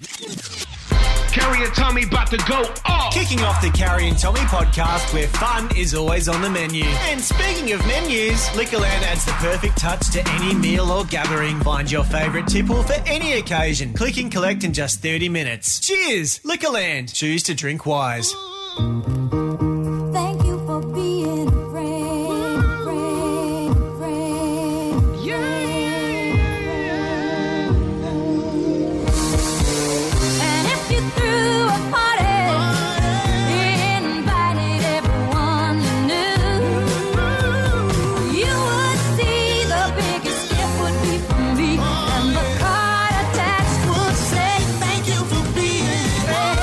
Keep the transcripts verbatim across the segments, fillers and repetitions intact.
Carrie and Tommy about to go off. Kicking off the Carrie and Tommy podcast where fun is always on the menu. And speaking of menus, Liquorland adds the perfect touch to any meal or gathering. Find your favourite tipple for any occasion. Click and collect in just thirty minutes. Cheers, Liquorland. Choose to drink wise. Thank you for being a friend, friend, friend. Yeah. And if you threw a party, invited everyone you knew, you would see the biggest gift would be from me, and the card attached would say thank you for being a friend.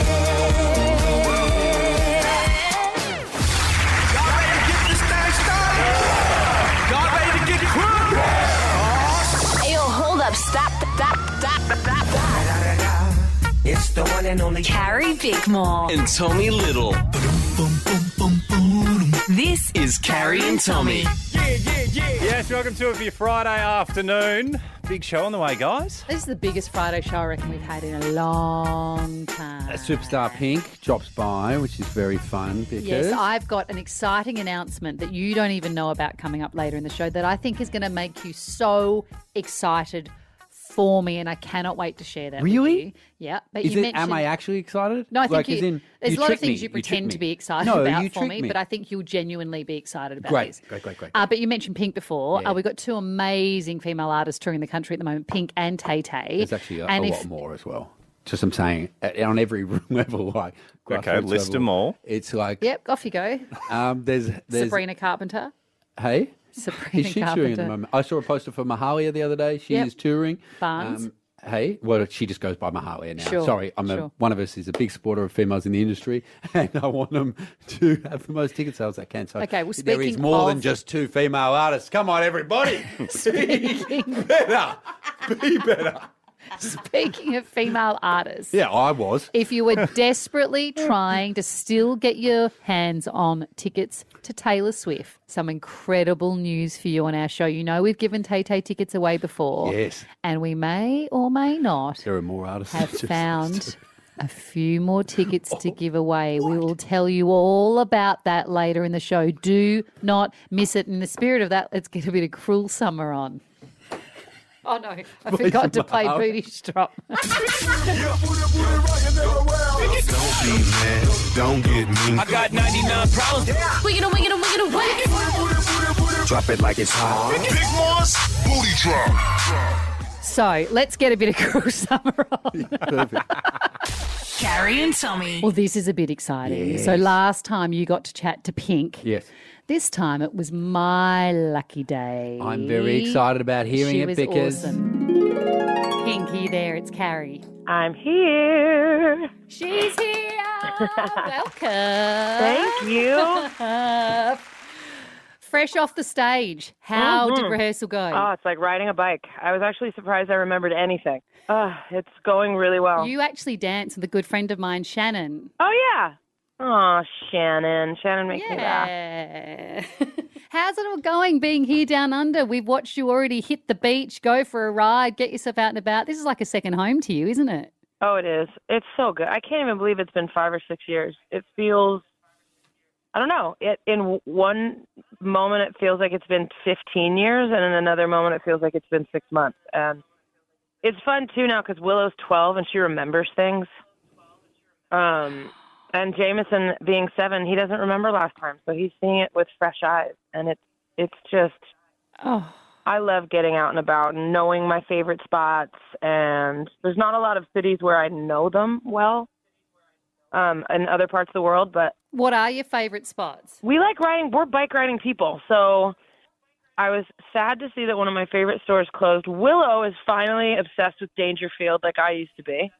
Stop, stop, stop, stop, stop. It's the one and only Carrie Bickmore. And Tommy Little. This is Carrie and Tommy. Yes, welcome to it for your Friday afternoon. Big show on the way, guys. This is the biggest Friday show I reckon we've had in a long time. A Superstar Pink drops by, which is very fun because... Yes, I've got an exciting announcement that you don't even know about coming up later in the show that I think is going to make you so excited for me, and I cannot wait to share that Really? with you. Yeah. But Is you it, mentioned... am I actually excited? No, I think like, you, as in, there's you a lot of trick things me. you pretend trick to me. be excited no, about you for trick me, me, but I think you'll genuinely be excited about Great, this. great, great, great. Uh, but you mentioned Pink before. Yeah. Uh, we've got two amazing female artists touring the country at the moment, Pink and Tay Tay. There's actually a, and a if, lot more as well. Just I'm saying, at- on every level, like... Okay, grassroots list level, them all. It's like... Yep, off you go. Um, there's, there's... Sabrina Carpenter. Hey? Sabrina Is she Carpenter. touring at the moment? I saw a poster for Mahalia the other day. She Yep. is touring. Barnes. Um, hey, well, she just goes by Mahalia now. Sure, Sorry, I'm sure. a, one of us is a big supporter of females in the industry, and I want them to have the most ticket sales they can. So Okay, well, there is speaking more of- than just two female artists. Come on, everybody, Speaking- be better, be better. Speaking of female artists. Yeah, I was. If you were desperately trying to still get your hands on tickets to Taylor Swift, some incredible news for you on our show. You know we've given Tay Tay tickets away before. Yes. And we may or may not There are more artists. have than just found those two. a few more tickets to give away. We will tell you all about that later in the show. Do not miss it. In the spirit of that, let's get a bit of Cruel Summer on. Oh, no, I forgot to play Booty Strop. Don't be mad. Don't get me. I got ninety-nine problems. Wiggin' a wiggin' a wiggin' a wiggin'. drop it like it's hot. Big Moss, booty drop. So let's get a bit of Cruel Summer on. Perfect. Carrie and Tommy. Well, this is a bit exciting. Yes. So last time you got to chat to Pink. Yes. This time it was my lucky day. I'm very excited about hearing she it was because awesome. Pink, are you there? It's Carrie. I'm here. She's here. Welcome. Thank you. Fresh off the stage. How did Mhm. rehearsal go? Oh, it's like riding a bike. I was actually surprised I remembered anything. Oh, it's going really well. You actually danced with a good friend of mine, Shannon. Oh, yeah. Oh, Shannon. Shannon makes me laugh. Yeah. How's it all going being here down under? We've watched you already hit the beach, go for a ride, get yourself out and about. This is like a second home to you, isn't it? Oh, it is. It's so good. I can't even believe it's been five or six years. It feels, I don't know. It in one moment it feels like it's been fifteen years, and in another moment it feels like it's been six months. And it's fun too now because Willow's twelve and she remembers things. Um, and Jameson being seven, he doesn't remember last time, so he's seeing it with fresh eyes, and it's it's just. Oh. I love getting out and about and knowing my favorite spots, and there's not a lot of cities where I know them well um, in other parts of the world, but What are your favourite spots? we like riding, we're bike riding people, so I was sad to see that one of my favorite stores closed. Willow is finally obsessed with Dangerfield like I used to be.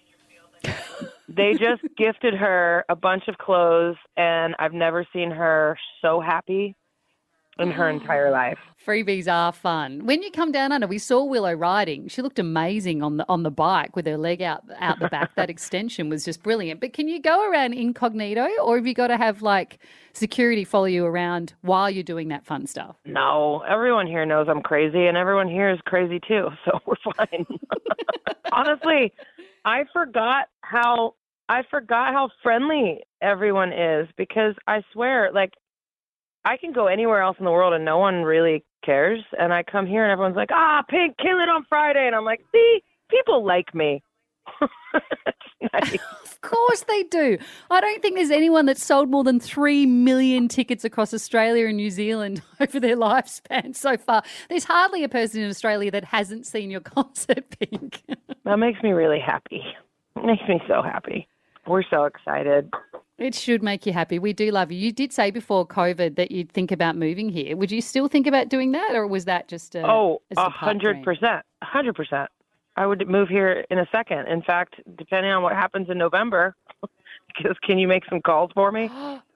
They just gifted her a bunch of clothes, and I've never seen her so happy in her entire life. Freebies are fun. When you come down under, we saw Willow riding. She looked amazing on the on the bike with her leg out out the back. That extension was just brilliant. But can you go around incognito, or have you got to have like security follow you around while you're doing that fun stuff? No, everyone here knows I'm crazy, and everyone here is crazy too, so we're fine. Honestly, I forgot how I forgot how friendly everyone is because I swear, like, I can go anywhere else in the world and no one really cares. And I come here and everyone's like, ah, Pink, kill it on Friday. And I'm like, see, people like me. It's nice. Of course they do. I don't think there's anyone that's sold more than three million tickets across Australia and New Zealand over their lifespan so far. There's hardly a person in Australia that hasn't seen your concert, Pink. That makes me really happy. It makes me so happy. We're so excited. It should make you happy. We do love you. You did say before COVID that you'd think about moving here. Would you still think about doing that, or was that just a Oh, as a a pipe hundred dream? percent. A hundred percent. I would move here in a second. In fact, depending on what happens in November, because can you make some calls for me?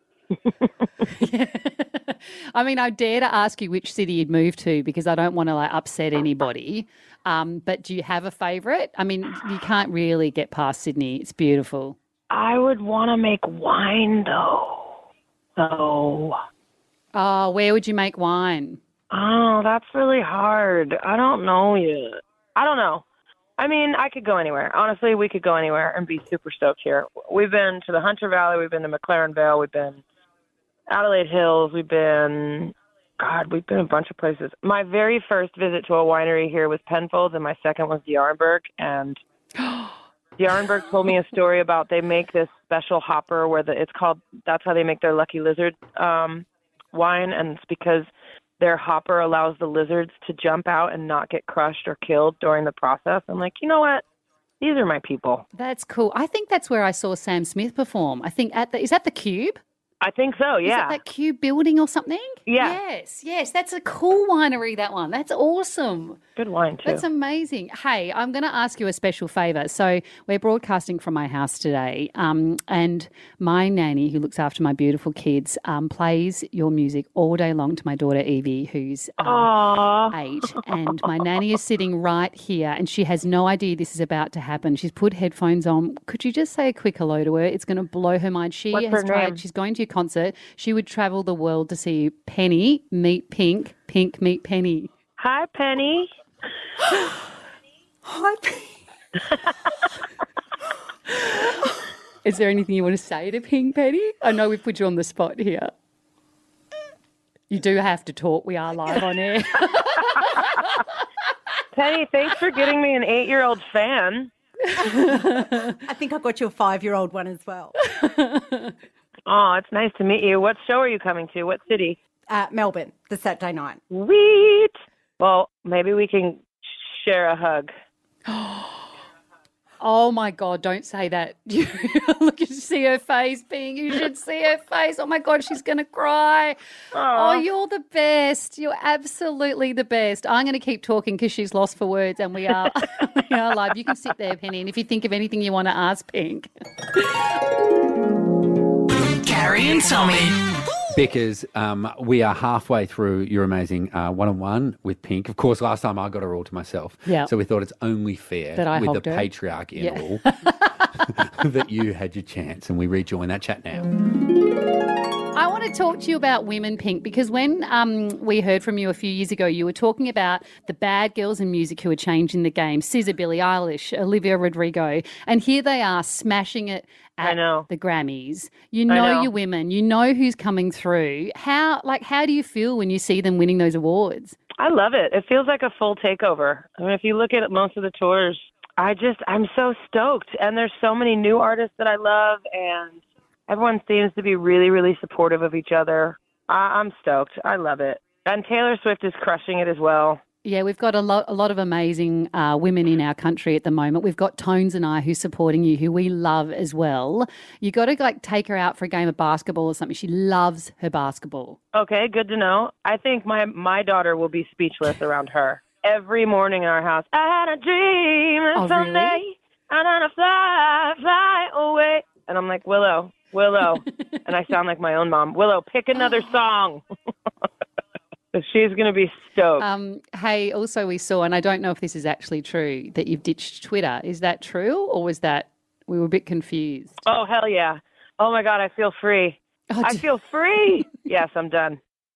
I mean, I dare to ask you which city you'd move to because I don't want to like upset anybody. Um, but do you have a favourite? I mean, you can't really get past Sydney. It's beautiful. I would want to make wine, though. So, Oh, where would you make wine? oh, that's really hard. I don't know yet. I don't know. I mean, I could go anywhere. Honestly, we could go anywhere and be super stoked here. We've been to the Hunter Valley. We've been to McLaren Vale. We've been Adelaide Hills. We've been, God, we've been a bunch of places. My very first visit to a winery here was Penfolds, and my second was D'Arenberg. And D'Arenberg told me a story about they make this special hopper where the, it's called, that's how they make their Lucky Lizard um, wine, and it's because their hopper allows the lizards to jump out and not get crushed or killed during the process. I'm like, you know what? These are my people. That's cool. I think that's where I saw Sam Smith perform. I think at the, is that the Cube? I think so, Is yeah. that that Cube building or something? Yeah. Yes, yes. That's a cool winery, that one. That's awesome. Good wine, too. That's amazing. Hey, I'm going to ask you a special favour. So we're broadcasting from my house today, um, and my nanny, who looks after my beautiful kids, um, plays your music all day long to my daughter Evie, who's uh, Aww. eight. And my nanny is sitting right here, and she has no idea this is about to happen. She's put headphones on. Could you just say a quick hello to her? It's going to blow her mind. She What's has her tried. name? She's going to your concert. She would travel the world to see Penny meet Pink, Pink meet Penny. Hi, Penny. Hi, Pink. Is there anything you want to say to Pink, Penny? I know we've put you on the spot here. You do have to talk. We are live on air. Penny, thanks for getting me an eight-year-old fan. I think I got you a five-year-old one as well. Oh, it's nice to meet you. What show are you coming to? What city? Uh, Melbourne, the Saturday night. Sweet. Well, maybe we can share a hug. Oh, my God, don't say that. Look, you see her face, Pink. You should see her face. Oh, my God, she's going to cry. Aw. Oh, you're the best. You're absolutely the best. I'm going to keep talking because she's lost for words, and we are, we are live. You can sit there, Penny, and if you think of anything you want to ask Pink. Carrie and Tommy. Because um, we are halfway through your amazing uh, one-on-one with Pink. Of course, last time I got her all to myself. Yeah. So we thought it's only fair That I with the hogged her. patriarch in Yeah. all that you had your chance, and we rejoin that chat now. I want to talk to you about women, Pink, because when um, we heard from you a few years ago, you were talking about the bad girls in music who are changing the game. S Z A, Billie Eilish, Olivia Rodrigo, and here they are smashing it at I know. the Grammys. You I know know. your women. You know who's coming through. How like how do you feel when you see them winning those awards? I love it. It feels like a full takeover. I mean, if you look at most of the tours, I just, I'm so stoked. And there's so many new artists that I love, and everyone seems to be really, really supportive of each other. I, I'm stoked. I love it. And Taylor Swift is crushing it as well. Yeah, we've got a lot, a lot of amazing uh, women in our country at the moment. We've got Tones and I who's supporting you, who we love as well. You got to like take her out for a game of basketball or something. She loves her basketball. Okay, good to know. I think my, my daughter will be speechless around her. Every morning in our house, I had a dream that Oh, someday really? I'm gonna fly, fly away. And I'm like, Willow, Willow. And I sound like my own mom. Willow, pick another song. So she's going to be stoked. Um, hey, also we saw, and I don't know if this is actually true, that you've ditched Twitter. Is that true, or was that we were a bit confused? Oh, hell yeah. Oh, my God, I feel free. Oh, I d- feel free. Yes, I'm done.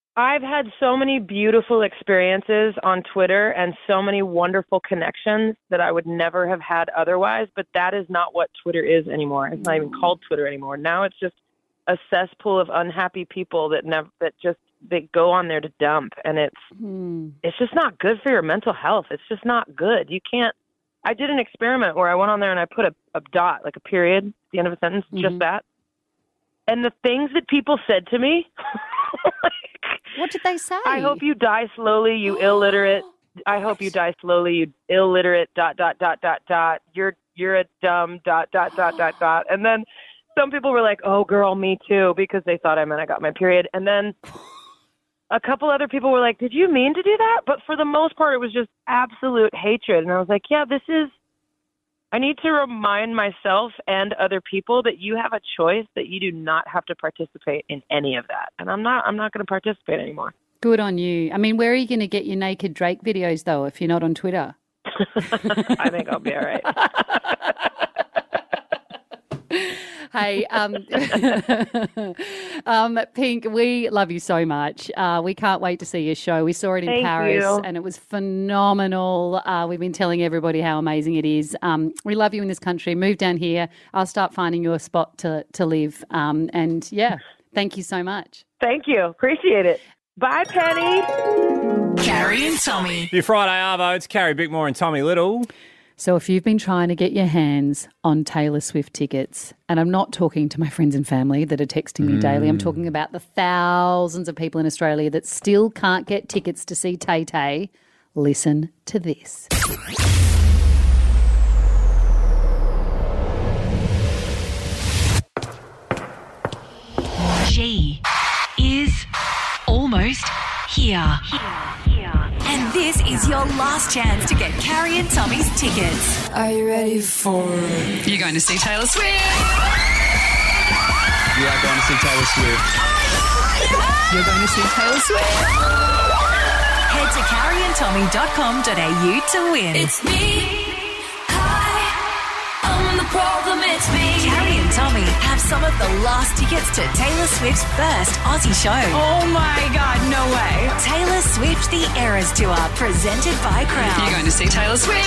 I've had so many beautiful experiences on Twitter and so many wonderful connections that I would never have had otherwise, but that is not what Twitter is anymore. It's not even called Twitter anymore. Now it's just a cesspool of unhappy people that never that just that go on there to dump, and it's Hmm. it's just not good for your mental health. It's just not good. You can't I did an experiment where I went on there and I put a, a dot, like a period at the end of a sentence, Mhm. just that. And the things that people said to me, What did they say? I hope you die slowly, you illiterate. I hope you die slowly, you illiterate, dot, dot, dot, dot, dot. You're, you're a dumb, dot, dot, dot, dot, dot. And then some people were like, oh, girl, me too, because they thought I meant I got my period. And then a couple other people were like, did you mean to do that? But for the most part, it was just absolute hatred. And I was like, yeah, this is, I need to remind myself and other people that you have a choice, that you do not have to participate in any of that. And I'm not, I'm not going to participate anymore. Good on you. I mean, where are you going to get your naked Drake videos, though, if you're not on Twitter? I think I'll be all right. Hey, um, um, Pink, we love you so much. Uh, we can't wait to see your show. We saw it in Thank Paris you. and it was phenomenal. Uh, we've been telling everybody how amazing it is. Um, we love you in this country. Move down here. I'll start finding you a spot to, to live. Um, and, yeah, thank you so much. Thank you. Appreciate it. Bye, Penny. Carrie and Tommy. Your Friday Arvo, it's Carrie Bickmore and Tommy Little. So if you've been trying to get your hands on Taylor Swift tickets, and I'm not talking to my friends and family that are texting me daily, I'm talking about the thousands of people in Australia that still can't get tickets to see Tay Tay, listen to this. She is almost here. And this is your last chance to get Carrie and Tommy's tickets. Are you ready for? You're going to see Taylor Swift. We are going to see Taylor Swift. You're going to see Taylor Swift. Head to carrie and tommy dot com dot a u to win. It's me. Hi, I'm the problem. It's me. Carrie and Tommy have some of the last tickets to Taylor Swift's first Aussie show. Oh my God, no way. Taylor Swift The Eras Tour, presented by Crown. You're going to see Taylor Swift.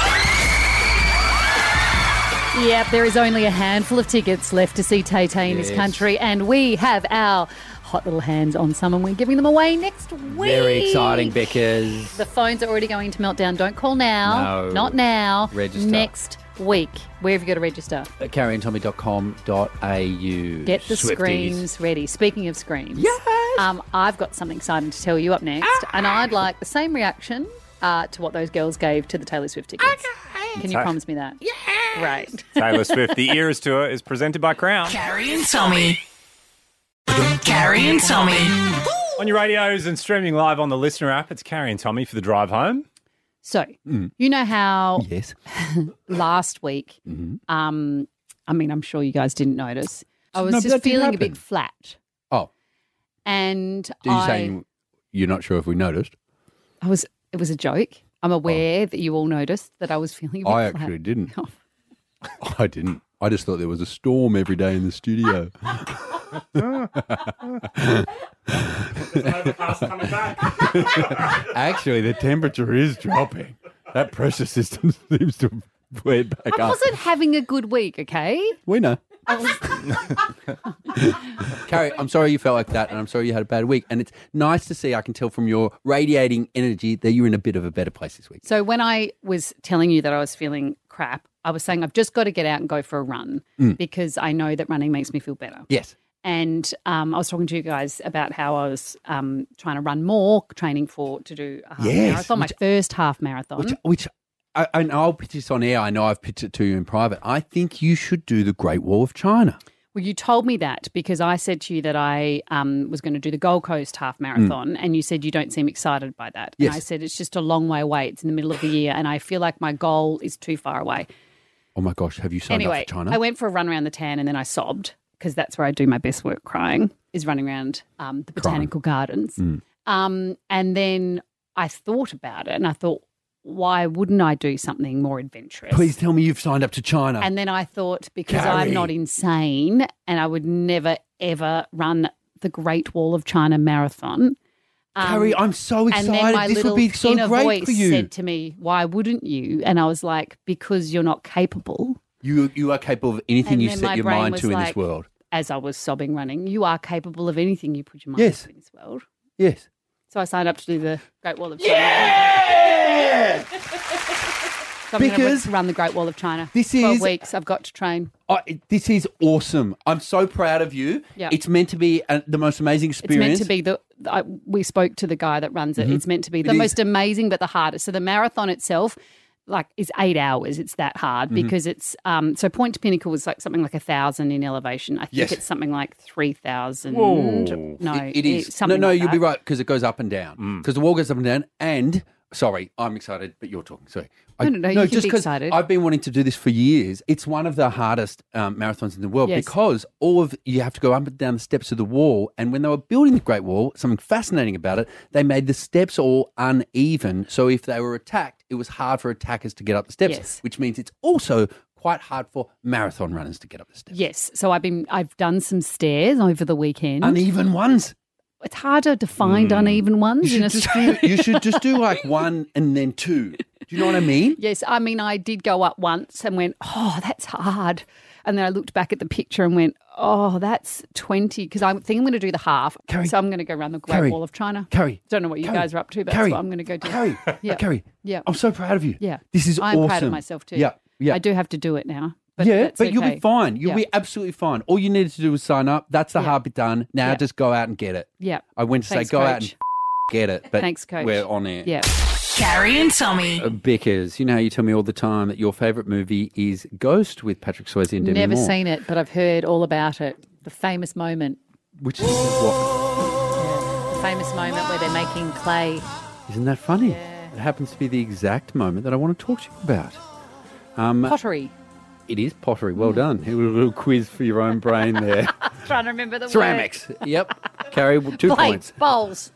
Yep, there is only a handful of tickets left to see Tay Tay in this Yes. country, and we have our hot little hands on some, and we're giving them away next week. Very exciting, Beckers. The phones are already going to Meltdown. Don't call now. No. Not now. Register. Next week. Where have you got to register? At carrie and tommy dot com dot a u. Get the Swifties. screens ready. Speaking of screens, yes. um, I've got something exciting to tell you up next, and I'd like the same reaction uh, to what those girls gave to the Taylor Swift tickets. Okay. Can you Ta- promise me that? Yeah. Great. Taylor Swift The Eras Tour is presented by Crown. Carrie and Tommy. Carrie and Tommy. On your radios and streaming live on the Listener app, it's Carrie and Tommy for the drive home. So, you know how Yes. last week, um, I mean, I'm sure you guys didn't notice, I was No, but just that didn't feeling a bit happen. flat. Oh, And are you I, saying you're not sure if we noticed? I was, it was a joke. I'm aware that you all noticed that I was feeling a bit I flat. actually didn't. I didn't. I just thought there was a storm every day in the studio. Actually, the temperature is dropping. That pressure system seems to have flared back I up. wasn't having a good week, okay? We know. Carrie, I'm sorry you felt like that, and I'm sorry you had a bad week. And it's nice to see, I can tell from your radiating energy, that you're in a bit of a better place this week. So when I was telling you that I was feeling crap, I was saying I've just got to get out and go for a run Mm. because I know that running makes me feel better. Yes. And um, I was talking to you guys about how I was um, trying to run more, training for to do a half Yes, marathon, my which- first half marathon. Which, which I, and I'll pitch this on air. I know I've pitched it to you in private. I think you should do the Great Wall of China. Well, you told me that because I said to you that I um, was going to do the Gold Coast half marathon, and you said you don't seem excited by that. Yes. And I said it's just a long way away. It's in the middle of the year, and I feel like my goal is too far away. Oh my gosh, have you signed Anyway, up for China? I went for a run around the tan, and then I sobbed because that's where I do my best work crying, is running around um, the botanical gardens. Mm. Um, and then I thought about it, and I thought, why wouldn't I do something more adventurous? Please tell me you've signed up to China. And then I thought, because Carrie. I'm not insane and I would never, ever run the Great Wall of China marathon, Carrie, I'm so And then excited. my This little would be so inner great voice for you. said to me, "Why wouldn't you?" And I was like, "Because you're not capable." You you are capable of anything And you then set my your brain mind was to in like, this world. As I was sobbing, running, you are capable of anything you put your mind Yes. to in this world. Yes. So I signed up to do the Great Wall of China. Yeah! So I'm going Because to run the Great Wall of China. this twelve is- weeks. I've got to train. Oh, it- this is awesome. I'm so proud of you. Yeah. It's meant to be uh the most amazing It's experience. meant to be the. I, we spoke to the guy that runs it. Mhm. It's meant to be It the is. most amazing, but the hardest. So the marathon itself, like, is eight hours. It's that hard Mhm. because it's um. So Point to Pinnacle was like something like a thousand in elevation. I think Yes. it's something like three thousand. Whoa. No, It- it is. it's something no, no, like you'll be that. right because it goes up and down. Because the wall goes up and down. And sorry, I'm excited, but you're talking. Sorry. I- No, no, no, you can just be 'cause excited. I've been wanting to do this for years. It's one of the hardest um, marathons in the world Yes. because all of you have to go up and down the steps of the wall. And when they were building the Great Wall, something fascinating about it, they made the steps all uneven. So if they were attacked, it was hard for attackers to get up the steps, Yes. which means it's also quite hard for marathon runners to get up the steps. Yes. So I've been. I've done some stairs over the weekend. Uneven ones. It's harder to find uneven ones in You should, just Australia. do, you should just do like one and then two. Do you know what I mean? Yes, I mean, I did go up once and went, oh, that's hard. And then I looked back at the picture and went, oh, that's twenty. Because I think I'm going to do the half. Carrie. So I'm going to go around the Great Carrie. Wall of China. Carrie. Don't know what you Carrie. guys are up to, but Carrie. that's what I'm going to go do. Carrie. Yeah. Carrie. Yeah. I'm so proud of you. Yeah. This is I'm awesome. proud of myself too. Yeah. Yeah. I do have to do it now. But yeah, that's but you'll okay. be fine. You'll Yeah. be absolutely fine. All you needed to do was sign up. That's the Yeah. hard bit done. Now Yeah. just go out and get it. Yeah. I went to Thanks, say go out Coach. and get it, but Thanks, Coach. we're on air. Yeah. Carrie and Tommy. Uh, Bickers, you know how you tell me all the time that your favourite movie is Ghost with Patrick Swayze and Demi Never Moore. seen it, but I've heard all about it. The famous moment. Which is what? The famous moment where they're making clay. Isn't that funny? It happens to be the exact moment that I want to talk to you about. Um, Pottery. It is pottery. Well done. A little quiz for your own brain there. Trying to remember the Ceramics. Yep. Carrie, two Plates, points. bowls.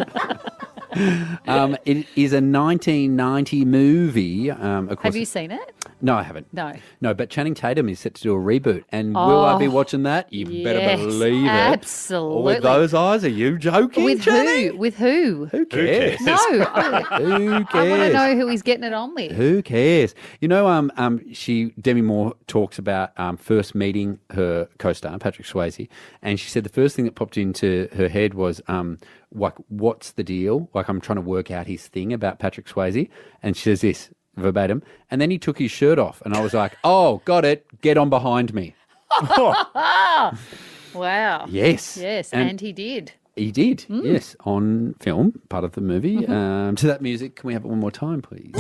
Um, it is a nineteen ninety movie. Um, of course, Have you seen it? No, I haven't. No. No, but Channing Tatum is set to do a reboot. And will I be Oh, watching that? You better yes, believe it. Absolutely. With those eyes, are you joking, With Channing? who? With who? Who cares? No. I, Who I want to cares? know who he's getting it on with. Who cares? You know, um, um, she Demi Moore talks about um, first meeting her co-star Patrick Swayze, and she said the first thing that popped into her head was, um, like, what's the deal? Like, I'm trying to work out his thing about Patrick Swayze, and she says this verbatim, and then he took his shirt off, and I was like, oh, got it. Get on behind me. Wow. Yes. Yes, And- and, he did. He did, yes, on film, part of the movie. Um, to that music, can we have it one more time, please?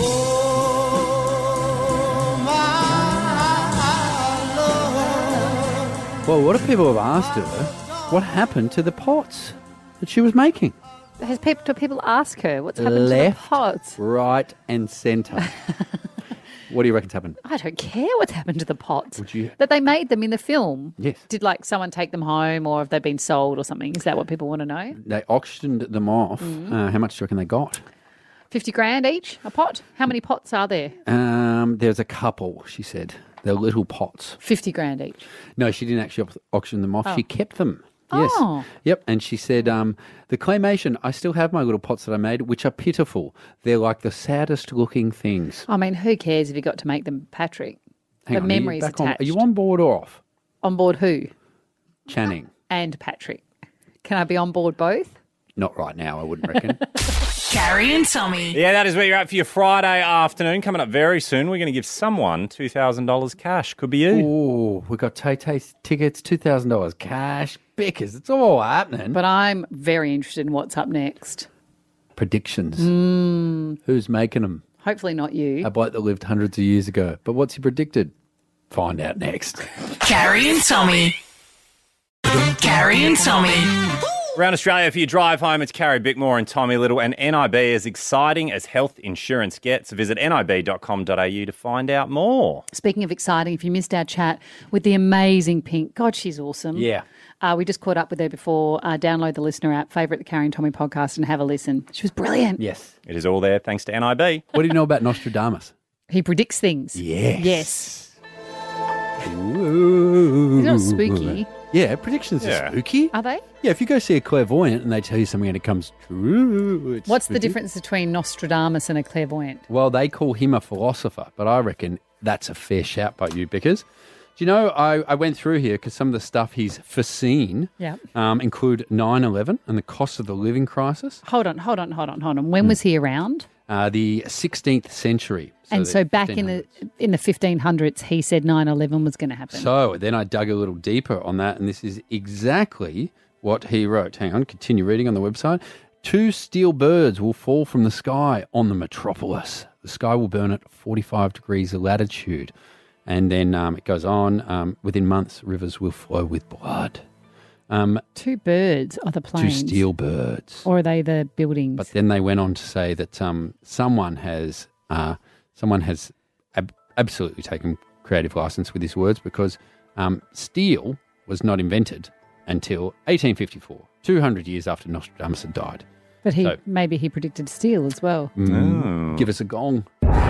Well, what if people have asked her what happened to the pots that she was making? Has people, do people ask her what's happened Left, to the pots? right, and centre. What do you reckon's happened? I don't care what's happened to the pots. Would you? That they made them in the film. Yes. Did like someone take them home or have they been sold or something? Is that what people want to know? They auctioned them off. Mm-hmm. Uh, how much do you reckon they got? fifty grand each, a pot? How many pots are there? Um, there's a couple, she said. They're little pots. fifty grand each. No, she didn't actually au- auction them off. Oh. She kept them. Yes. Oh. Yep. And she said, um, the claymation, I still have my little pots that I made, which are pitiful. They're like the saddest looking things. I mean, who cares if you got to make them, Patrick? Hang the on, are you memories back on- attached. Are you on board or off? On board who? Channing. And Patrick. Can I be on board both? Not right now, I wouldn't reckon. Carrie and Tommy. Yeah, that is where you're at for your Friday afternoon. Coming up very soon, we're going to give someone two thousand dollars cash. Could be you. Oh, we got Tay Tay's tickets, two thousand dollars cash. Bickers, it's all happening. But I'm very interested in what's up next. Predictions. Mm, Who's making them? hopefully not you. A bloke that lived hundreds of years ago. But what's he predicted? Find out next. Carrie and Tommy. Carrie and Tommy. Around Australia for your drive home, it's Carrie Bickmore and Tommy Little, and N I B as exciting as health insurance gets. Visit nib dot com dot a u to find out more. Speaking of exciting, if you missed our chat with the amazing Pink, God, she's awesome. Yeah. Uh, we just caught up with her before. Uh, download the Listener app, favourite the Carrie and Tommy podcast, and have a listen. She was brilliant. Yes. It is all there thanks to N I B. What do you know about Nostradamus? He predicts things. Yes. Yes. Ooh. He's not spooky. Yeah, predictions Yeah. are spooky. Are they? Yeah, if you go see a clairvoyant and they tell you something and it comes true, it's What's the spooky. difference between Nostradamus and a clairvoyant? Well, they call him a philosopher, but I reckon that's a fair shout by you, Bickers. Do you know, I, I went through here because some of the stuff he's foreseen Yeah. um, include nine eleven and the cost of the living crisis, Hold on, hold on, hold on, hold on. When was he around? uh, the sixteenth century. and the so back in the in the fifteen hundreds, he said nine eleven was going to happen. So then I dug a little deeper on that, and this is exactly what he wrote. Hang on, continue reading on the website. Two steel birds will fall from the sky on the metropolis. The sky will burn at forty-five degrees latitude. And then um, it goes on. Um, within months, rivers will flow with blood. Um, Two birds are the two planes. steel birds. Or are they the buildings? But then they went on to say that um, someone has uh, someone has ab- absolutely taken creative license with his words because um, steel was not invented until eighteen fifty-four, two hundred years after Nostradamus had died. But he So- maybe he predicted steel as well. Mm, Give us a gong.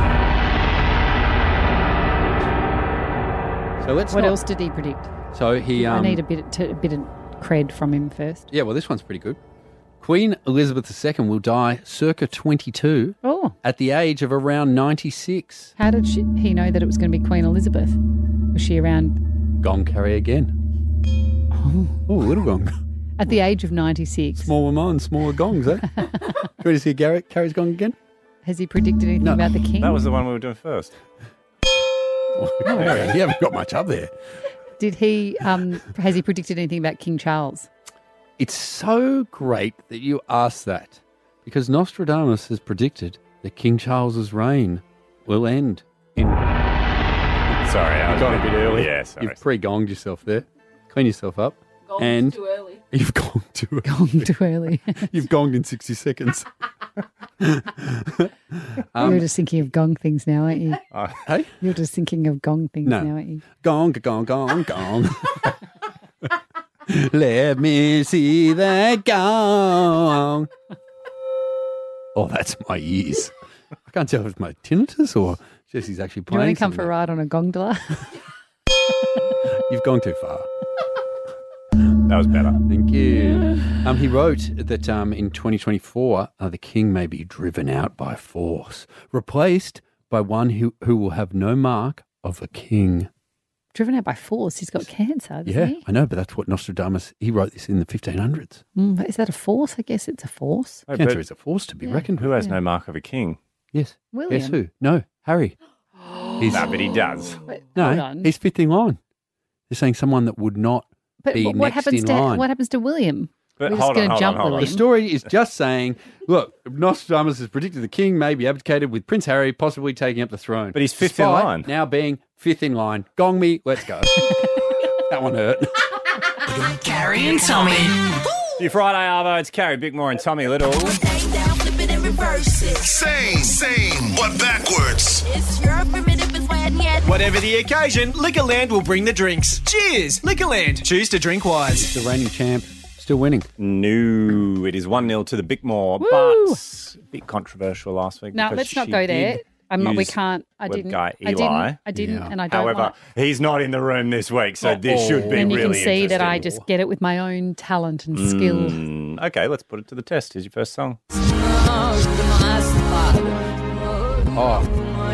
So let's What not- else did he predict? So he. Um, I need a bit, to, a bit of cred from him first. Yeah, well, this one's pretty good. Queen Elizabeth the Second will die circa twenty-two Oh. at the age of around ninety-six. How did she, he know that it was going to be Queen Elizabeth? Was she around Gong carry again. Oh, little gong. at the age of ninety-six? Smaller minds, smaller gongs, eh? Do you want to see Garrett carries gong again? Has he predicted anything No. about the king? That was the one we were doing first. You haven't got much up there. Did he? Um, has he predicted anything about King Charles? It's so great that you asked that because Nostradamus has predicted that King Charles's reign will end in. Sorry, I was Gone a bit early. Yeah, sorry. You've pre-gonged yourself there. Clean yourself up. Gonged and too early. You've gonged too early. Gonged too early. You've gonged in sixty seconds. You're just thinking of gong things now, aren't you? Uh, hey? You're just thinking of gong things No. now, aren't you? Gong, gong, gong, gong. Let me see that gong. Oh, that's my ears. I can't tell if it's my tinnitus or Jesse's actually Do you playing. want to come for something. a ride on a gondola? You've gone too far. That was better. Thank you. Um, he wrote that um, in twenty twenty-four, uh, the king may be driven out by force, replaced by one who, who will have no mark of a king. Driven out by force. He's got cancer, doesn't Yeah, he? I know, but that's what Nostradamus, he wrote this in the fifteen hundreds. Mm, but is that a force? I guess it's a force. Oh, Cancer but is a force to be Yeah. reckoned with. Who has no mark of a king? Yes. William. Guess who? No, Harry. He's, No, but he does. But, hold no, on. he's fifth in line. They're saying someone that would not But be what, what next happens in to line. what happens to William? But We're hold just on, going to hold jump on, hold on. The William. story is just saying, look, Nostradamus has predicted the king may be abdicated with Prince Harry possibly taking up the throne. But he's fifth in Despite line. Now being fifth in line. Gong me, let's go. That one hurt. Carrie and Tommy. Your Friday Arvo, it's Carrie Bickmore and Tommy Little. Same, same, but backwards. Whatever the occasion, Liquorland will bring the drinks. Cheers, Liquorland. Choose to drink wise. The reigning champ still winning. No, it is one nil to the Bickmore, Woo! but a bit controversial last week. No, because let's not she go there. did I'm not, we use can't. I web didn't. guy I Eli. didn't. I didn't, Yeah. and I don't. However, like, he's not in the room this week, so this should be and you really can see that I interesting. just get it with my own talent and skill. Mm, okay, let's put it to the test. Here's your first song. Oh,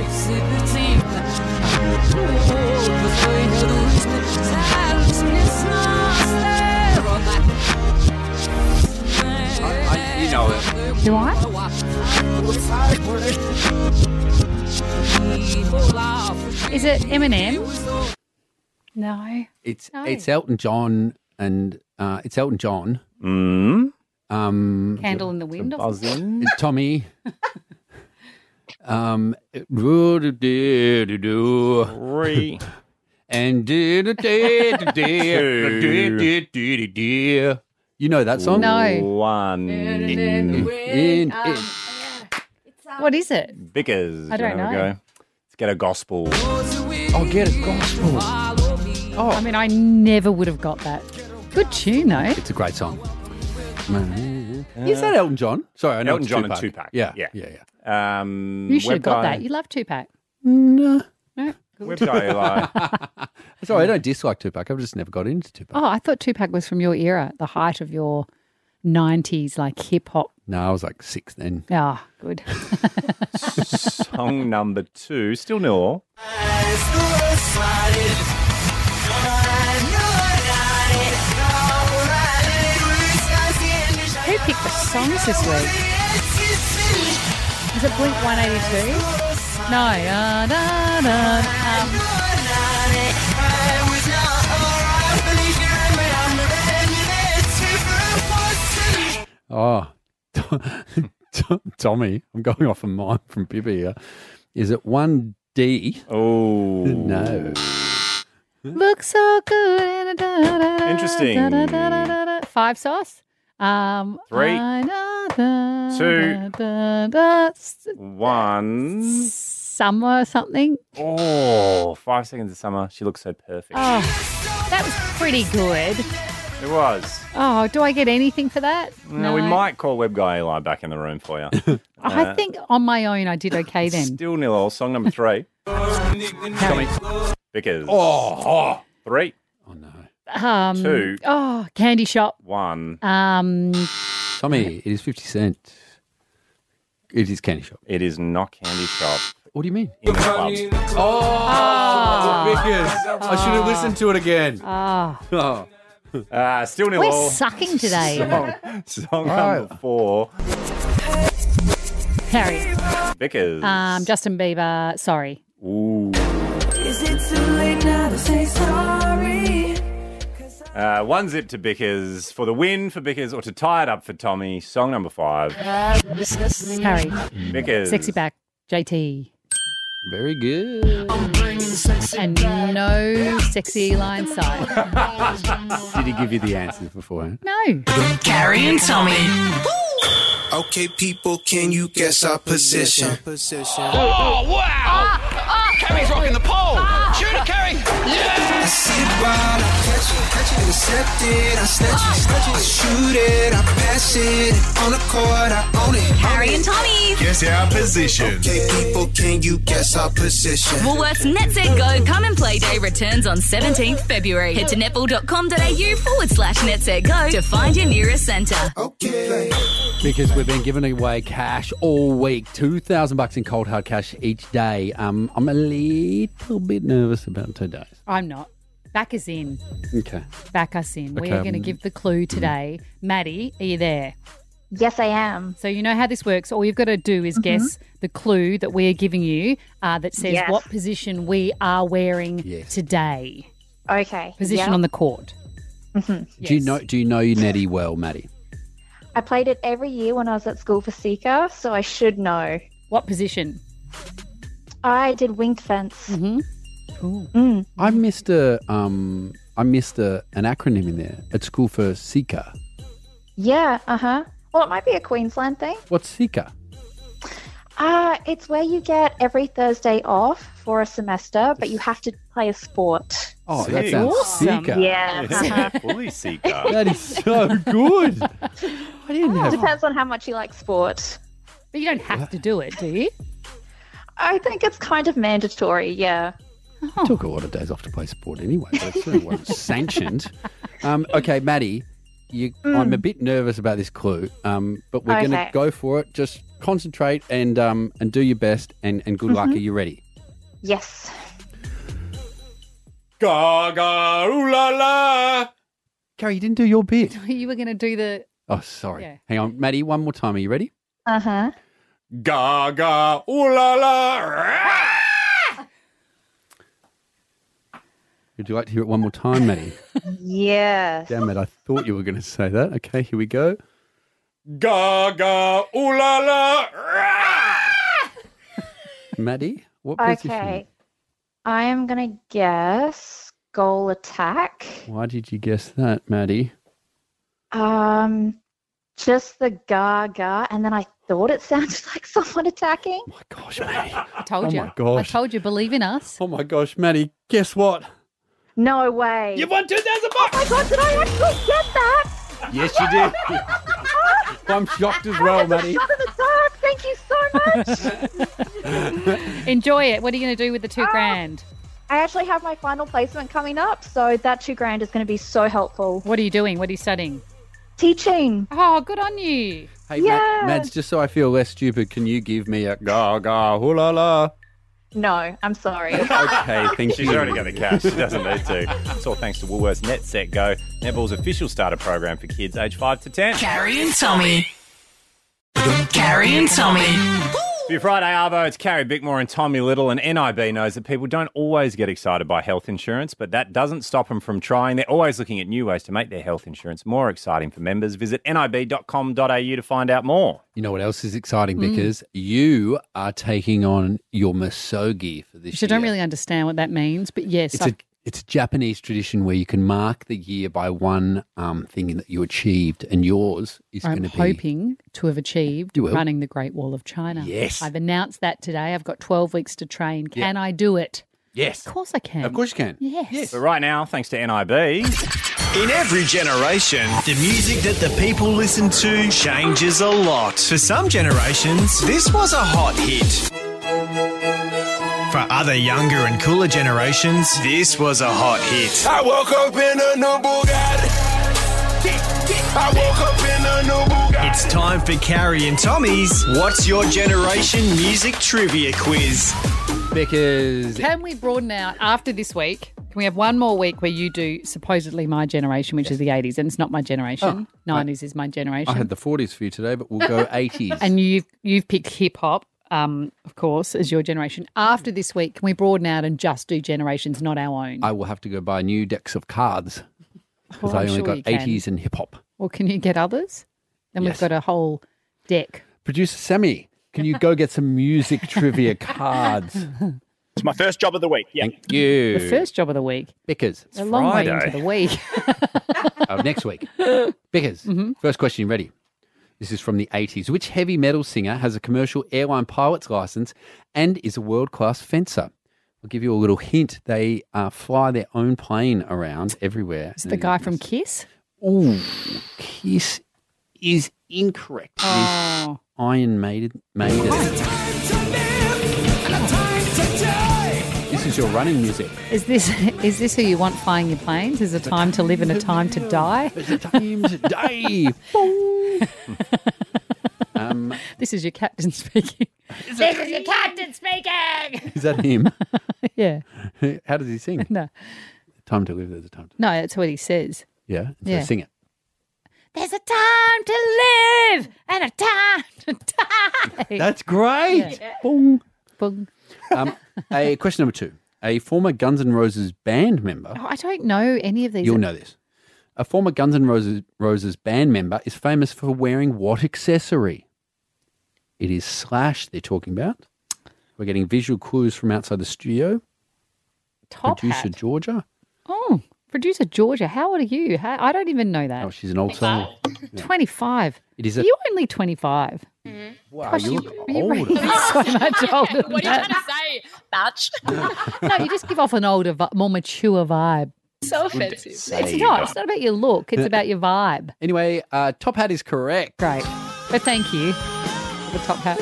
I, you know it. Do I? Is it Eminem? No. It's No. it's Elton John and uh, it's Elton John. Mm, Um, Candle in the Wind. or something? buzzing. Tommy. Um, do do do do do. Three. And do do do do do do do do do. You know that song? No. One. In, in, What is it? Vickers. I Do you don't wanna know. have a go? Let's get a gospel. I'll get a gospel. Oh, I mean, I never would have got that. Good tune, though. it's a great song. Is that Elton John? Sorry, I know Elton it's John Tupac. and Tupac. Yeah, Yeah. yeah, yeah. Um, You should have web got guy- that. You love Tupac. No, No? We've got Eli. Sorry, I don't dislike Tupac. I've just never got into Tupac. Oh, I thought Tupac was from your era, the height of your nineties, like hip hop. No, I was like six then. Ah, good. Song number two, still nil all. Who picked the songs this week? Is it Blink one eighty-two? No. Uh, da, da, um. Oh, Tommy, I'm going off of mine from Pippi here. Is it one D? Oh. No. Looks so good. Interesting. Five sauce. Um, Three. I know the, Two. da, da, da, One. Summer something. Oh, five seconds of summer. She looks so perfect. Oh, that was pretty good. It was. Oh, do I get anything for that? No, we might call web guy Eli back in the room for you. I Uh, think on my own I did okay then. Still nil all. Song number three. Tommy. Vickers. Oh, oh. Three. Um, Two. Oh, Candy Shop. One. Um, Tommy, it is fifty cent. It is Candy Shop. It is not Candy Shop. What do you mean? In the clubs. Oh, Vickers. I should have listened to it again. oh, Oh. Uh, still nil we're all. sucking today. Song, song All number four. Harry. Vickers. Um, Justin Bieber. Sorry. Ooh. Is it too late now to say sorry? Uh, one zip to Bickers for the win for Bickers, or to tie it up for Tommy. Song number five. Harry. Bickers. Sexy back. J T. Very good. And no sexy line side. Did he give you the answers beforehand? No. Carrie and Tommy. Okay, people, can you guess our position? Oh, wow! Carrie's rocking the pole. Shoot it, Carrie. I see it wild, I catch it, catch it, intercept it, I snatch it, snatch it, I shoot it, I pass it, on the court, I own it. Carrie and Tommy. Guess our position. Okay, people, can you guess our position? Woolworths Net Set Go Come and Play Day returns on seventeenth February. Head to netball.com.au forward slash netsetgo to find your nearest centre. Okay. Because we've been giving away cash all week, two thousand bucks in cold hard cash each day. Um, I'm a little bit nervous about today. I'm not. Back us in. Okay. Back us in. We Okay, are going to um, give the clue today. Maddie, are you there? Yes, I am. So you know how this works. All you've got to do is guess the clue that we're giving you uh, that says Yes. what position we are wearing Yes. today. Okay. Position yeah. on the court. Do you know? Do you know Nettie well, Maddie? I played it every year when I was at school for Seeker, so I should know. What position? I did winged fence. Mm-hmm. Mm. I missed a um. I missed a, an acronym in there at school for Seeker. Yeah, uh-huh. Well, it might be a Queensland thing. What's Seeker? Uh, it's where you get every Thursday off for a semester, but you have to play a sport. Oh, that Sick. sounds Awesome. Seeker. Yeah. Uh-huh. Fully seeker. That is so good. I didn't have. Depends on how much you like sport. But you don't have to do it, do you? I think it's kind of mandatory, yeah. I took a lot of days off to play sport anyway, but it certainly wasn't sanctioned. Um, okay, Maddie, you, I'm a bit nervous about this clue, um, but we're going to Okay. go for it. Just concentrate and um, and do your best, and, and good luck. Are you ready? Yes. Gaga, ooh la la. Carrie, you didn't do your bit. You were going to do the... Oh, sorry. Yeah. Hang on, Maddie, one more time. Are you ready? Uh-huh. Gaga, ooh la la. Would you like to hear it one more time, Maddie? Yes. Damn it, I thought you were going to say that. Okay, here we go. Gaga, ooh la la. Maddie, what position? Okay. I am going to guess goal attack. Why did you guess that, Maddie? Um, just the gaga, and then I thought it sounded like someone attacking. Oh my gosh, Maddie. I told Oh you. my gosh. I told you, believe in us. Oh my gosh, Maddie, guess what? No way. You've won two thousand Oh bucks! my god, did I actually get that? Yes, you did. I'm shocked as well, Maddie. Shot in the dark. Thank you so much. Enjoy it. What are you going to do with the two grand? I actually have my final placement coming up, so that two grand is going to be so helpful. What are you doing? What are you studying? Teaching. Oh, good on you. Hey, Yeah. Mad- Mads, just so I feel less stupid, can you give me a ga ga hoo la la? No, I'm sorry. Okay, thank She's you. already got the cash. She doesn't need to. It's all thanks to Woolworths Net Set Go, netball's official starter program for kids aged five to ten. Carrie and Tommy. Carrie and Tommy. For your Friday Arvo, it's Carrie Bickmore and Tommy Little, and N I B knows that people don't always get excited by health insurance, but that doesn't stop them from trying. They're always looking at new ways to make their health insurance more exciting for members. Visit N I B dot com dot A U to find out more. You know what else is exciting? Mm. Because you are taking on your Misogi for this Which I year. don't really understand what that means, but yes. It's I- a it's a Japanese tradition where you can mark the year by one um, thing that you achieved, and yours is I'm going to be. hoping to have achieved You will. running the Great Wall of China. Yes. I've announced that today. I've got twelve weeks to train. Can I do it? Yes. Of course I can. Of course you can. Yes. But right now, thanks to N I B, In every generation, the music that the people listen to changes a lot. For some generations, this was a hot hit. For other younger and cooler generations, this was a hot hit. I woke up in a new Bugatti. I woke up in a new Bugatti. It's time for Carrie and Tommy's What's Your Generation Music Trivia Quiz. Because Can we broaden out after this week? Can we have one more week where you do supposedly my generation, which is the eighties, and it's not my generation. Oh, nineties is my generation. I had the forties for you today, but we'll go eighties. And you've you've picked hip hop, um, of course, as your generation. After this week, can we broaden out and just do generations, not our own? I will have to go buy new decks of cards because Oh, I I'm only sure you got can. eighties and hip hop. Or can you get others? Then Yes. we've got a whole deck. Producer Sammy, can you go get some music trivia cards? It's my first job of the week. Yeah. Thank you. The first job of the week. Bickers. A long way Friday. into the week. of next week. Bickers, Mm-hmm. first question, you ready? This is from the eighties. Which heavy metal singer has a commercial airline pilot's license and is a world-class fencer? I'll give you a little hint. They uh, fly their own plane around everywhere. Is it the guy from Kiss? Ooh, Kiss is incorrect. It is Oh. Iron Maiden. Maiden. This is your running music. Is this is this who you want flying your planes? Is a time to live and a time to die? There's a time to die. um, This is your captain speaking. This is your captain speaking. is that him? Yeah. How does he sing? No. Time to live, there's a time to No, that's what he says. Yeah? So Yeah. sing it. There's a time to live and a time to die. That's great. Yeah. Boom. Boom. Um, a question number two. A former Guns N' Roses band member, Oh, I don't know any of these. you'll know this. A former Guns N' Roses, Roses band member is famous for wearing what accessory? It is Slash they're talking about. We're getting visual clues from outside the studio. Top Producer hat. Georgia. Oh, producer Georgia. How old are you? How, I don't even know that. Oh, she's an old soul. Yeah. twenty-five. It is a- You're only twenty-five. Wow, Gosh, you you- look you older. really so much older than What are you that. trying to say, Batch? No, you just give off an older, vi- more mature vibe. So offensive. It's not. It's not about your look. It's about your vibe. Anyway, uh, top hat is correct. Great. But thank you for the top hat.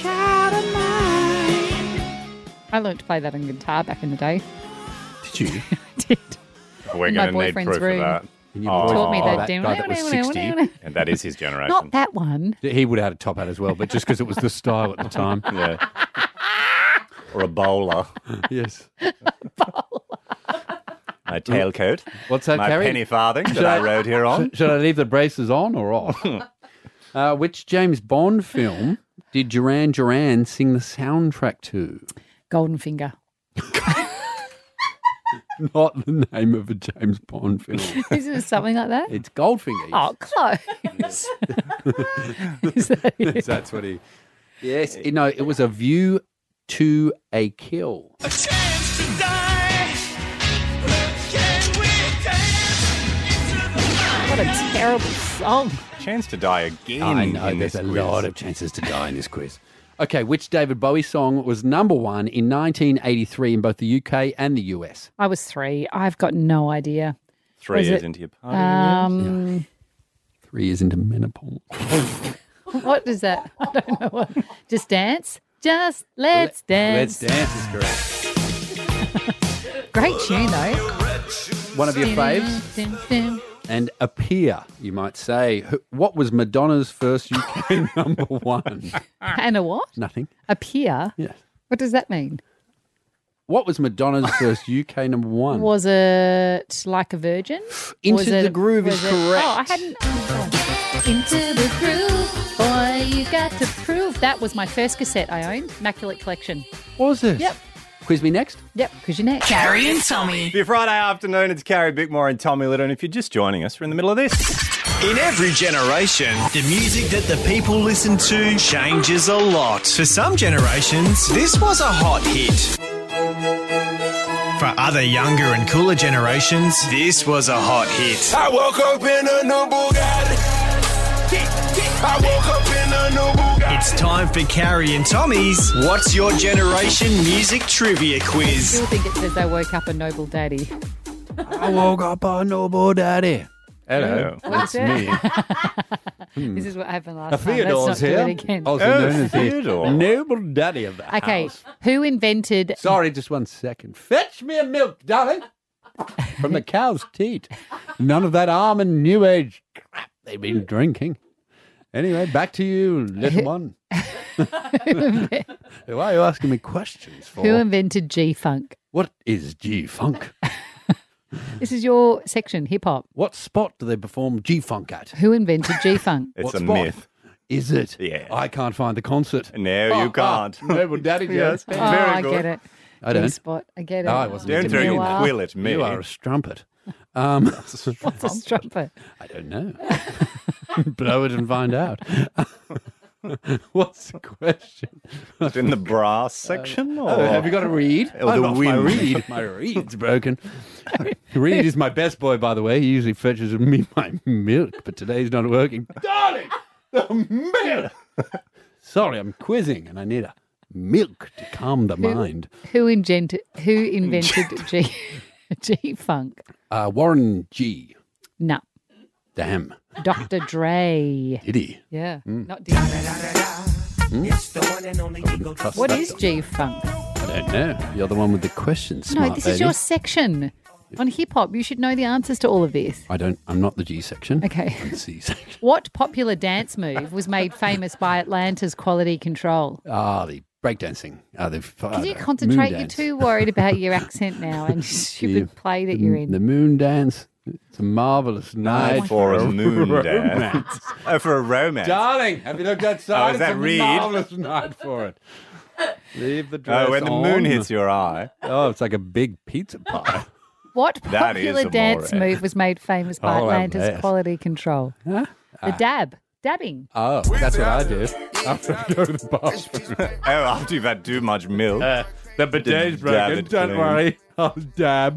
I learned to play that on guitar back in the day. Did you? I did. We're In my going to need boyfriend's proof room. of that. And you Oh, Taught me that. that down. guy that was sixty. and that is his generation. Not that one. He would have had a top hat as well, but just because it was the style at the time. Yeah. Or a bowler. Yes. My tailcoat. What's that, My Carrie? penny farthing Should that I rode here on. Should, should I leave the braces on or off? uh, which James Bond film did Duran Duran sing the soundtrack to? Golden Finger. Not the name of a James Bond film. Isn't it something like that? It's Goldfinger. Oh, close. Is that it? That's what he. Yes, you know, it was A View to a Kill. A chance to die. Can we dance? What a terrible song. Chance to die again. I know, in there's this a quiz. lot of chances to die in this quiz. Okay, which David Bowie song was number one in nineteen eighty-three in both the U K and the U S? I was three. I've got no idea. Three Was years it- into your party. Um, Three years into menopause. What is that? I don't know what. Just dance? Just let's dance. Let's Dance is correct. Great tune, though. One of your faves? Dun, dun, dun. And Appear, you might say. Who- What was Madonna's first U K number one? And a what? Nothing. Appear? Yes. What does that mean? What was Madonna's first U K number one? Was it Like a Virgin? Into Was the it- Groove is was it- correct. Oh, I hadn't. oh. Into the Groove, boy, you got to prove. That was my first cassette I owned. Immaculate Collection. What was it? Yep. Quiz me next. Yep, because you're next. Carrie and Tommy. For your Friday afternoon, it's Carrie Bickmore and Tommy Little. And if you're just joining us, we're in the middle of this. In every generation, the music that the people listen to changes a lot. For some generations, this was a hot hit. For other younger and cooler generations, this was a hot hit. I woke up in a new Bugatti. I woke up in a new Bugatti. It's time for Carrie and Tommy's What's Your Generation Music Trivia I Quiz. still think it says they woke up a noble daddy. I woke up a noble daddy. Hello, What that's is me. it? This is what happened last A time. Theodore's Let's not here. do it again. Also Oh, known as the Theodore. noble daddy of the Okay, house. who invented... Sorry, just one second. Fetch me a milk, darling. From the cow's teat. None of that almond new age crap they've been drinking. Anyway, back to you, little one. Why are you asking me questions for? Who invented G-Funk? What is G-Funk? This is your section, hip-hop. What spot do they perform G-Funk at? Who invented G-Funk? It's What a spot? myth. Is it? Yeah. I can't find the concert. No, Oh, you can't. oh, noble daddy Yes. jokes. Oh, Very I good. get it. I don't. G-spot. I get it. No, I wasn't Don't Took throw me a your while. quill at me. You are a strumpet. Um, What's a strumpet? I don't know. Blow it and find out. What's the question? It's in the brass section? Or? Oh, have you got a reed? Or I've the lost my wind. reed. My reed's broken. Reed is my best boy, by the way. He usually fetches me my milk, but today's not working. Darling, the milk. Sorry, I'm quizzing, and I need a milk to calm the mind. Who invented Who invented G G-Funk? Uh, Warren G. No, Damn. Doctor Dre. Did he? Yeah, Mm. not D J. It's the one and only Eagle Trust What that. is G-Funk? I don't know. You're the one with the questions, No, smart this lady. is your section on hip hop. You should know the answers to all of this. I don't. I'm not the G section. Okay. I'm the C section. What popular dance move was made famous by Atlanta's Quality Control? Ah, the breakdancing. Ah, the. Can you concentrate? You're too worried about your accent now and stupid play that you're in. The moon dance. It's a marvelous night Night for a moon romance. dance. Oh, for a romance. Darling, have you looked outside? Oh, is that it's a Reed? marvelous night for it. Leave the dress Oh, when the moon on. hits your eye. Oh, it's like a big pizza pie. What That is popular dance amore. move was made famous by Oh, Atlanta's yes. Quality Control? Huh? The dab. Dabbing. Oh, that's what I do. After I go to the bathroom. Oh, after you've had too much milk. Uh, the bidet's Dab broken. it Don't clean. worry. I'll dab.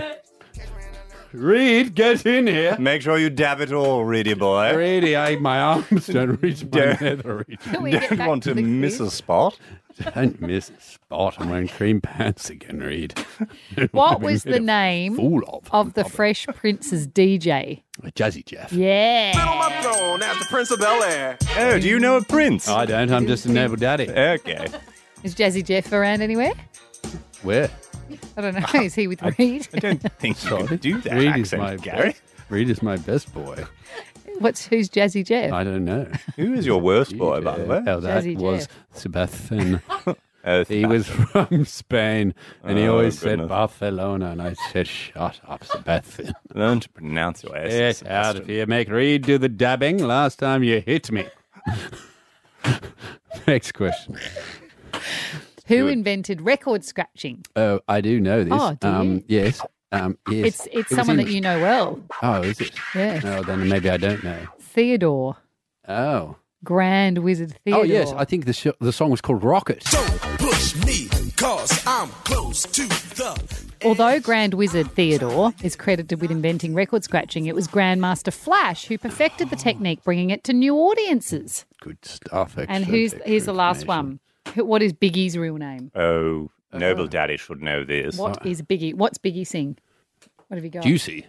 Reed, get in here. Make sure you dab it all, Reedy boy. Reedy, I, my arms don't reach my Don't- nether region. Can we get Don't back want to to the miss quiz? a spot. Don't miss a spot. I'm wearing cream pants again, Reed. What was the name Fool of. of the Fresh Prince's D J? Jazzy Jeff. Yeah. my throne as the Prince of Bel Air. Oh, do you know a prince? I don't. I'm just a noble daddy. Okay. Is Jazzy Jeff around anywhere? Where? I don't know. Is he with Reed? I don't think you Sorry. can do that Reed is accent, my Gary. best. Reed is my best boy. What's who's Jazzy Jeff? I don't know. Who is your worst boy, by the way? Oh, that Jazzy was Jeff. Sebastian. Oh, He was from Spain, and he Oh, always goodness. said Barcelona, and I said, "Shut up, Sebastian." Learn to pronounce your S. Yes, out of here. Make Reed do the dabbing. Last time you hit me. Next question. Who invented record scratching? Oh, I do know this. Oh, do you? um, Yes. Um, yes. It's it's It was someone in- that you know well. Oh, is it? Yeah. Oh, then maybe I don't know. Theodore, Oh. Grand Wizard Theodore. Oh, yes. I think the sh- the song was called Rocket. Push me, cause I'm close to the. Although Grand Wizard Theodore is credited with inventing record scratching, it was Grandmaster Flash who perfected the technique, bringing it to new audiences. Good stuff. And Excellent, who's extra here's the last information. one. Who- What is Biggie's real name? Oh, Noble Daddy should know this. What is Biggie? What's Biggie sing? What have you got? Juicy.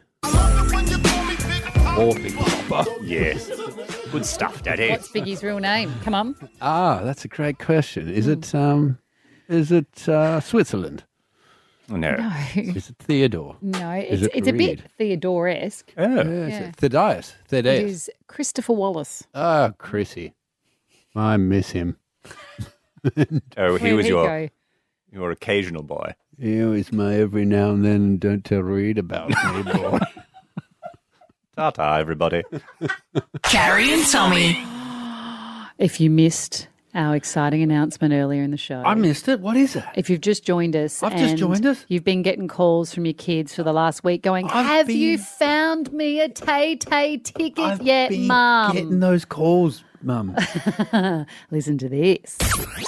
Or Big Papa. Yes. Good stuff, Daddy. What's Biggie's real name? Come on. Ah, that's a great question. Is it um, is it uh, Switzerland? No. No. Is it Theodore? No, Is it's it it's a Reed? bit Theodore-esque. Oh. Yeah, Yeah. it's Thaddeus. It Thaddeus. is Christopher Wallace. Oh, Chrissy. I miss him. Oh, he Where'd was he your go? your occasional boy. He was my every now and then and don't tell Reed about me, boy. Ta-ta, everybody. Carrie and Tommy. If you missed our exciting announcement earlier in the show. I missed it. What is it? If you've just joined us. I've just and joined us? You've been getting calls from your kids for the last week going, I've have been- you found me a Tay-Tay ticket I've yet, been Mum? getting those calls, Mum. Listen to this.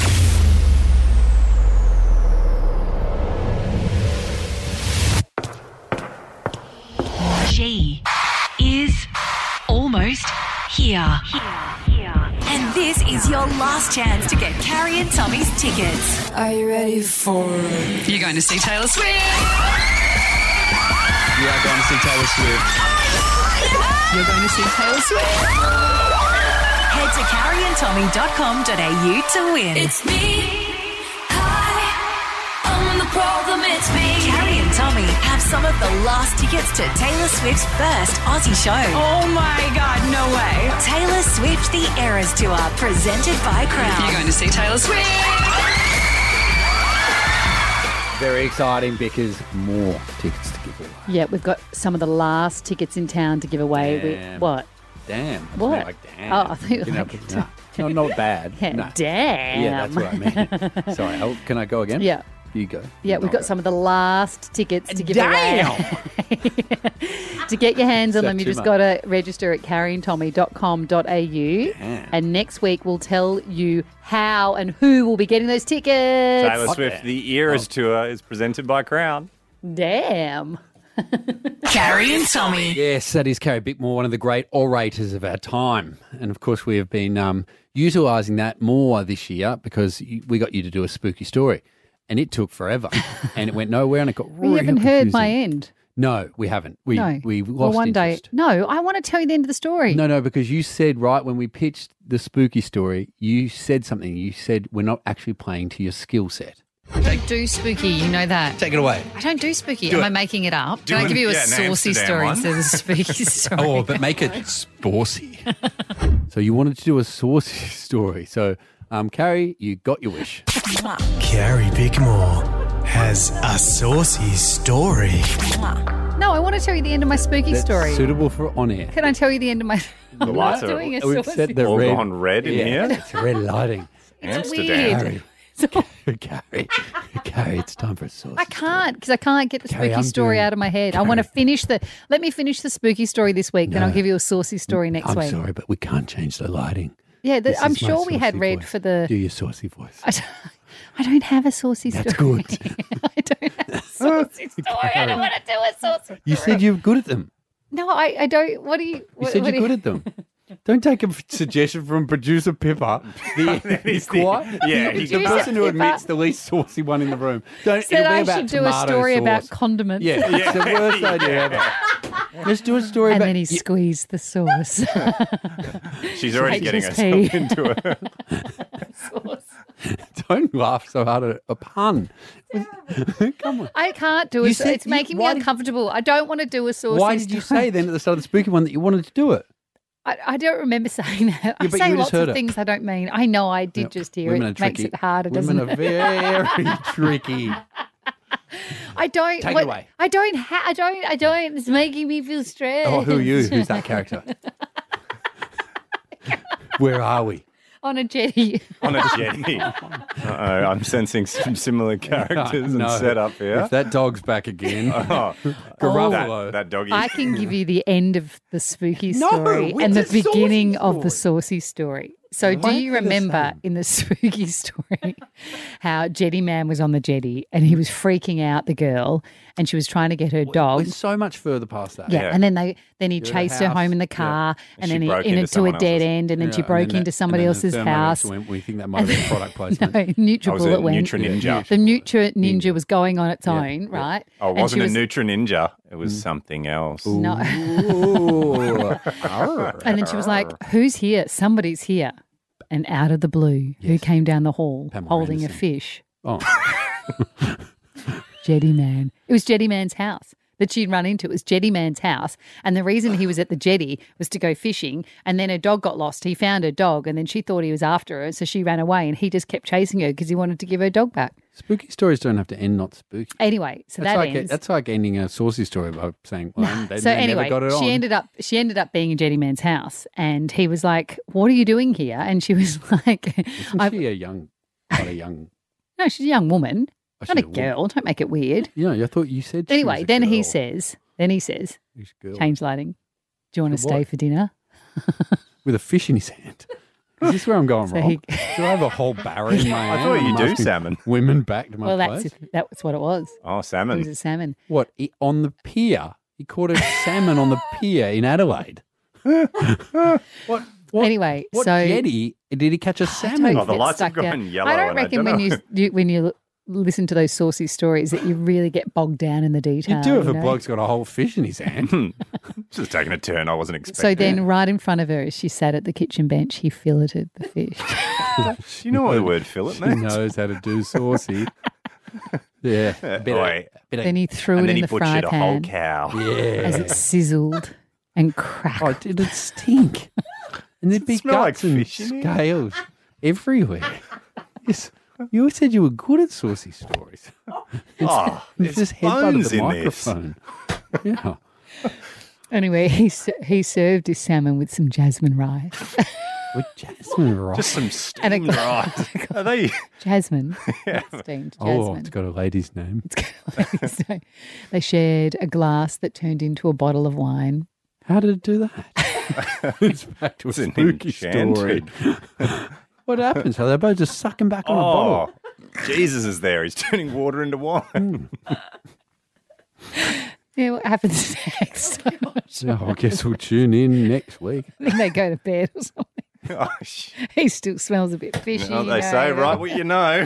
She is almost here. And this is your last chance to get Carrie and Tommy's tickets. Are you ready for You're going to see Taylor Swift. You are going to see Taylor Swift. You're going to see Taylor Swift. Head to carrie and tommy dot com dot a u to win. It's me. Hi, I'm the problem. It's me. Carrie and Tommy have some of the last tickets to Taylor Swift's first Aussie show. Oh my God, no way. Taylor Swift The Eras Tour, presented by Crown. You're going to see Taylor Swift. Very exciting because more tickets to give away. Yeah, we've got some of the last tickets in town to give away. We, Damn. what? Damn. What? Like, damn. Oh, I thought you were You know, like- no, no, not bad. Yeah, No. damn. Yeah, that's what I mean. Sorry. Oh, can I go again? Yeah. You go. Yeah, we've got some of the last tickets to give Damn! away. To get your hands on Is that them, you too just much? got to register at carrie and tommy dot com dot a u. Damn. And next week we'll tell you how and who will be getting those tickets. Taylor Swift, The Eras Tour is presented by Crown. Damn. Carrie and Tommy. Yes, that is Carrie Bickmore, one of the great orators of our time. And of course, we have been um, utilising that more this year because you- we got you to do a spooky story. And it took forever. And it went nowhere and it got We real haven't heard my confusing. end. No, we haven't. We, no. we lost well, one interest. day. No, I want to tell you the end of the story. No, no, because you said right when we pitched the spooky story, you said something. You said we're not actually playing to your skill set. I don't do spooky, you know that. Take it away. I don't do spooky. Do Am it. I making it up? Do Can I it. give you a Yeah, an saucy Amsterdam story one. instead of a spooky story? Oh, but make it saucy. So you wanted to do a saucy story. So, um, Carrie, you got your wish. Carrie Bickmore has a saucy story. No, I want to tell you the end of my spooky That's story. suitable for on air. Can I tell you the end of my... The I'm lights not are doing a We've saucy set the all red, gone red in yeah, here. It's red lighting. It's Amsterdam. weird. Carrie, Carrie, it's time for a saucy. I can't because I can't get the Carrie, spooky I'm story doing- out of my head. I want to finish the. Let me finish the spooky story this week, then No. I'll give you a saucy story next I'm week. sorry, but we can't change the lighting. Yeah, the, This I'm is my sure we had saucy red voice. for the. Do your saucy voice. I don't, I don't have a saucy That's story. good. I don't have a saucy story. I don't want to do a saucy. You said you're good at them. No, I, I don't. What do you? You What, said what you're do good you, at them. Don't take a suggestion from producer Pippa. The, He's the, the- what? yeah, the, he's the the- person who Pippa. admits the least saucy one in the room. Don't. Said it'll be I about should do a tomato story about sauce. condiments. Yeah, it's the worst idea ever. Let's do a story And about. then he squeezed the sauce. She's already H getting S herself P. into it. Don't laugh so hard at a pun. Come on. I can't do You it. said It's you- making me why did- uncomfortable. I don't want to do a saucy Why did you story. say then at the start of the spooky one that you wanted to do it? I, I don't remember saying that. I but say you just lots heard of it. things I don't mean. I know I did Yeah, just hear women it. are Makes tricky. it harder, Women doesn't are it? very tricky. I don't. Take it what- away. I don't. Ha- I don't. I don't. It's making me feel stressed. Oh, who are you? Who's that character? Where are we? On a jetty. On a jetty. Uh-oh, I'm sensing some similar characters No. and setup here. If that dog's back again, Oh, Garuffalo. that, that doggy. I can give you the end of the spooky No, story it's and the a saucy beginning of the story. saucy story. So, do Why you are they the remember same? in the spooky story how Jetty Man was on the jetty and he was freaking out the girl and she was trying to get her dog? We're so much further past that. Yeah, Yeah. and then they then he You're at a chased her house. home in the Yeah. car, And and she then he broke into, into a someone dead else's. end, and then Yeah, she broke then into that- somebody and then the else's thermomix house. Went, we think that might have been product placement. No, Nutra I was a Bullet went. Nutra Ninja. The Nutra Ninja was going on its Yeah, own, yeah. right? Oh, it And wasn't she a was- Nutra Ninja. It was something else. No. Ooh. Arr. And then she was like, "Who's here? Somebody's here." And out of the blue, who Yes. came down the hall Pamela holding a Anderson. fish? Oh. Jetty Man. It was Jetty Man's house that she'd run into. It was Jetty Man's house. And the reason he was at the jetty was to go fishing, and then her dog got lost. He found her dog, and then she thought he was after her, so she ran away, and he just kept chasing her because he wanted to give her dog back. Spooky stories don't have to end not spooky. Anyway, so that's that like ends. that's like ending a saucy story by saying, well, Nah. they, so they anyway, never got it on. she ended up she ended up being in Jetty Man's house, and he was like, "What are you doing here?" And she was like, Isn't "I'm she a young, quite a young... no, she's a young woman, Oh, not a she's a woman. girl. Don't make it weird." You know, I thought you said she Anyway, was a then he girl. says, then he says, She's a girl. change lighting. Do you want to For stay what? for dinner? With a fish in his hand. Is this where I'm going So wrong? he- Do I have a whole barrel in my hand? I thought you I'm do asking salmon. Women back to my Well, place? that's that's what it was. Oh, It was salmon. a salmon. What, he- on the pier? He caught a salmon on the pier in Adelaide. what, what? Anyway, what so jetty did he catch a salmon? Oh, the get lights have stuck down. gone yellow I don't and I reckon don't when you, know. you when you listen to those saucy stories that you really get bogged down in the detail. You do if a know? bloke's got a whole fish in his hand. Just taking a turn I wasn't So expecting. then, right in front of her, as she sat at the kitchen bench, he filleted the fish. Do you know what the word fillet He means? knows how to do saucy. Yeah. Uh, Bit of- oi. bit of- Then he threw and it then in he the fry butchered a whole pan cow. yeah. as it sizzled and crackled. Oh, did it stink? And there'd be smell like guts and fish in here? scales everywhere. Yes. You always said you were good at saucy stories. Oh, You there's just headbutted bones the in this. microphone. Yeah. Anyway, he s- he served his salmon with some jasmine rice. With jasmine rice. Just some And a steamed rice. Are they? Jasmine. Steamed Oh, jasmine. it's got a lady's name. So they shared a glass that turned into a bottle of wine. How did it do that? It's back to a It's an spooky story. enchanted. What happens? Are they both just sucking back on a bottle? Oh, Jesus is there. He's turning water into wine. Yeah, what happens next? I'm not sure. Oh, I guess we'll tune in next week. Then they go to bed or something. Oh, sh- He still smells a bit fishy. you know what they you know. say, right? What you know.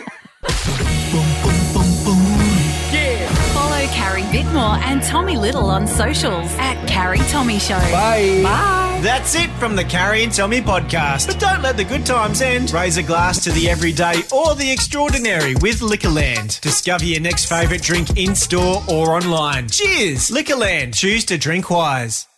Follow Carrie Bickmore and Tommy Little on socials at Carrie Tommy Show. Bye. Bye. That's it from the Carrie and Tommy podcast. But don't let the good times end. Raise a glass to the everyday or the extraordinary with Liquorland. Discover your next favourite drink in store or online. Cheers! Liquorland. Choose to drink wise.